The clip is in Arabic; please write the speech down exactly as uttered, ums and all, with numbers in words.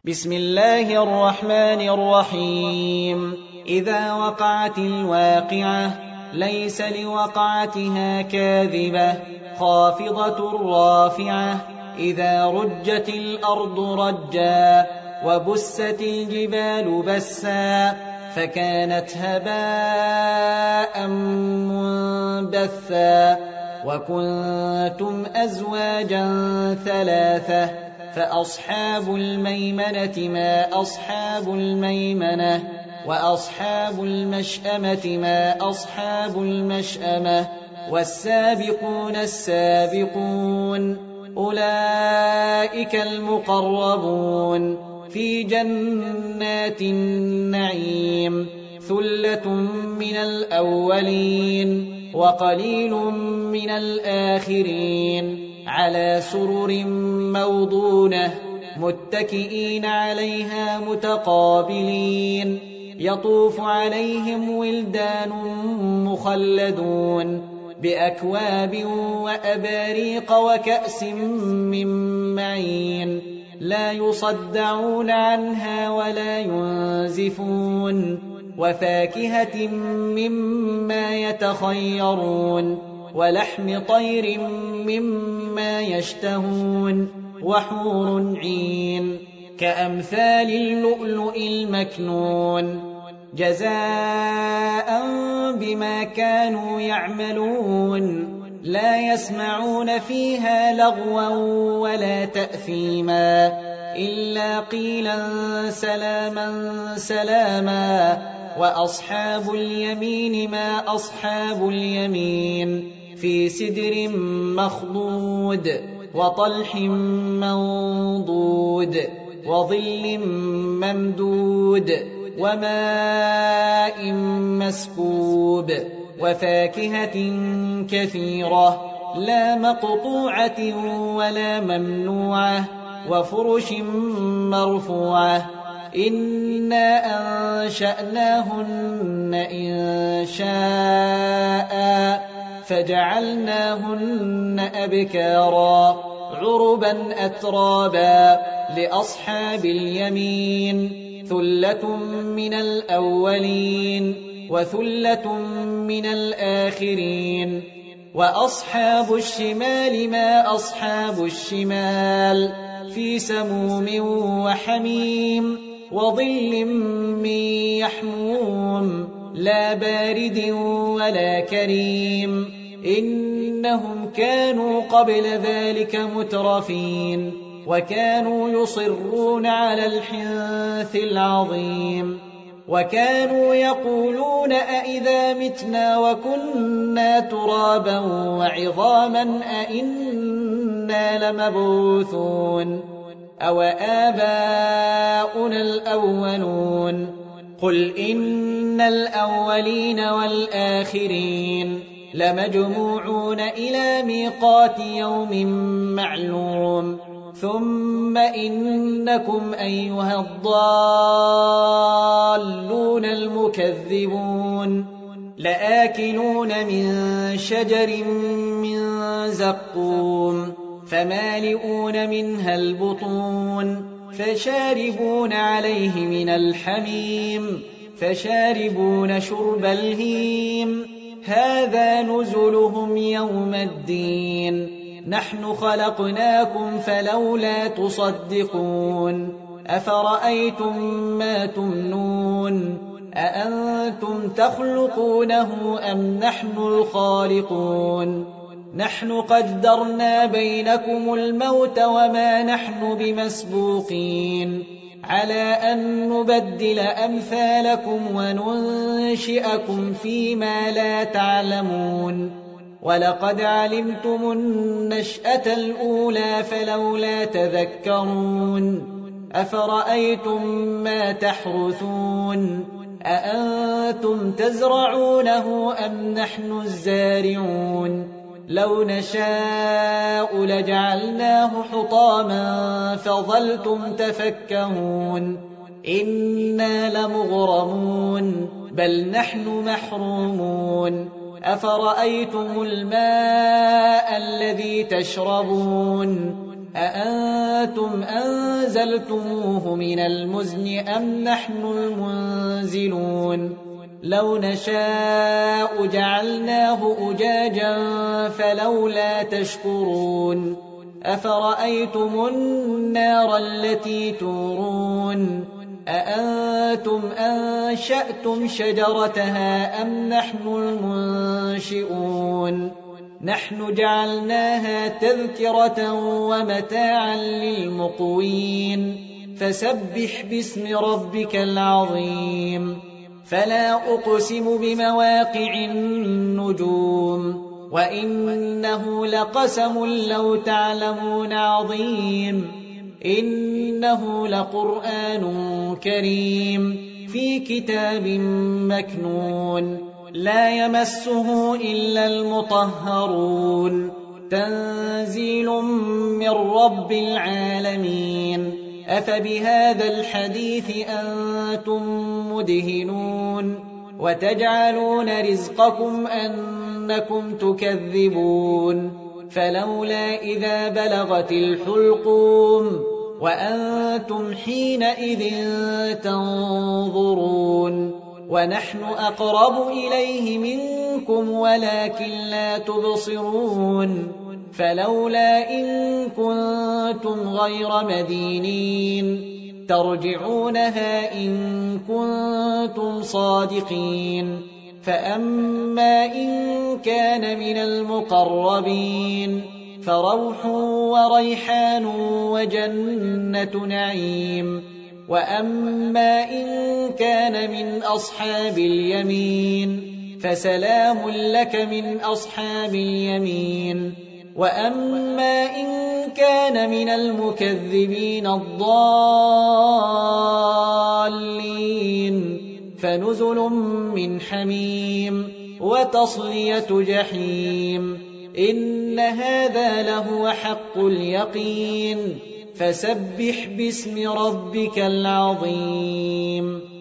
بسم الله الرحمن الرحيم إذا وقعت الواقعة ليس لوقعتها كاذبة خافضة رافعة إذا رجت الأرض رجا وبست الجبال بسا فكانت هباء منبثا وكنتم أزواجا ثلاثة فأصحاب الميمنة ما أصحاب الميمنة وأصحاب المشأمة ما أصحاب المشأمة والسابقون السابقون أولئك المقربون في جنات النعيم ثلة من الأولين وقليل من الآخرين على سرر موضونة متكئين عليها متقابلين يطوف عليهم ولدان مخلدون بأكواب وأباريق وكأس من معين لا يصدعون عنها ولا ينزفون وفاكهة مما يتخيرون ولحم طير مما يشتهون وحور عين كأمثال اللؤلؤ المكنون جزاء بما كانوا يعملون لا يسمعون فيها لغوا ولا تأثيما إلا قيلا سلاما سلاما وأصحاب اليمين ما أصحاب اليمين في سدر مخضود وطلح منضود وظل ممدود وماء مسكوب وفاكهة كثيرة لا مقطوعة ولا ممنوعة وفرش مرفوعة إنا أنشأناهن إن شاء فجعلناهن أبكارا عربا أترابا لأصحاب اليمين ثلة من الأولين وثلة من الآخرين وأصحاب الشمال ما أصحاب الشمال في سموم وحميم وظل من يحموم لا بارد ولا كريم إنهم كانوا قبل ذلك مترفين وكانوا يصرون على الحنث العظيم وكانوا يقولون أئذا متنا وكنا ترابا وعظاما أئنا لمبعوثون أو آباؤنا الأولون قل إن الأولين والآخرين لمجموعون إلى ميقات يوم معلوم ثم إنكم أيها الضالون المكذبون لآكلون من شجر من زقوم فمالئون منها البطون فشاربون عليه من الحميم فشاربون شرب الهيم هذا نزلهم يوم الدين نحن خلقناكم فلولا تصدقون أفرأيتم ما تمنون أأنتم تخلقونه أم نحن الخالقون نحن قدرنا بينكم الموت وما نحن بمسبوقين على أن نبدل أمثالكم وننشئكم فيما لا تعلمون ولقد علمتم النشأة الأولى فلولا تذكرون أفرأيتم ما تحرثون أأنتم تزرعونه أم نحن الزارعون لو نشاء لجعلناه حطاما فظلتم تفكهون إنا لمغرمون بل نحن محرومون أفرأيتم الماء الذي تشربون أأنتم أنزلتموه من المزن أم نحن المنزلون لو نشاء جعلناه أجاجا فلولا تشكرون أفرأيتم النار التي تورون أأنتم أنشأتم شجرتها أم نحن المنشئون نحن جعلناها تذكرة ومتاعا للمقوين فسبح باسم ربك العظيم فلا أقسم بمواقع النجوم وإنه لقسم لو تعلمون عظيم إنه لقرآن كريم في كتاب مكنون لا يمسه إلا المطهرون تنزيل من رب العالمين أفبهذا الحديث أنتم مدهنون وتجعلون رزقكم أنكم تكذبون فلولا إذا بلغت الحلقوم وأنتم حينئذ تنظرون ونحن أقرب إليه منكم ولكن لا تبصرون فلولا إن كنتم غير مدينين ترجعونها إن كنتم صادقين فأما إن كان من المقربين فروح وريحان وجنة نعيم وأما إن كان من أصحاب اليمين فسلام لك من أصحاب اليمين وأما إن كان من المكذبين الضالين فنزل من حميم وتصلية جحيم إن هذا لهو حق اليقين فسبح باسم ربك العظيم